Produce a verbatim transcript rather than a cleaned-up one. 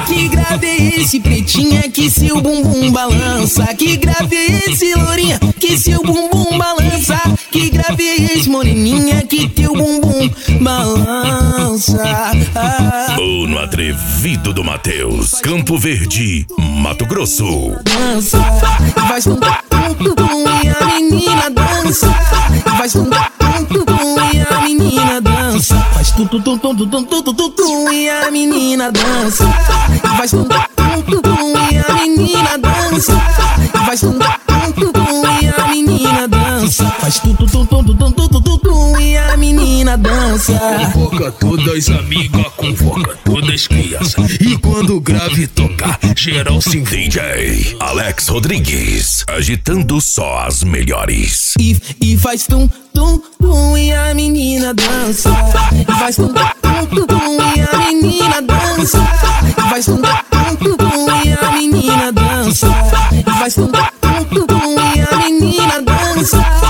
Que grave é esse, pretinha, que seu bumbum balança? Que grave é esse, lourinha, que seu bumbum balança? Que grave é esse, moreninha, que teu bumbum balança? Ah. O no atrevido do Matheus, Campo Verde, Mato Grosso. Dança, faz tum tum tum e a menina dança. Faz tum tum tum e a menina dança. Faz tum tum tum tum tum tum tum tum e a menina dança. Faz tum tum tum e a menina dança. Faz tum tum tum e a menina dança. Faz tum tum tum tum tum tum tum e a menina dança. Convoca todas as amigas, convoca todas as crianças. E quando o grave tocar, geral se envolve. D J Alex Rodrigues, agitando só as melhores. E, e faz tum tum tum e a menina dança. Faz tum tum tum e a menina dança. Faz tum tum tum e a menina dança. Faz tum tum tum e a menina dança.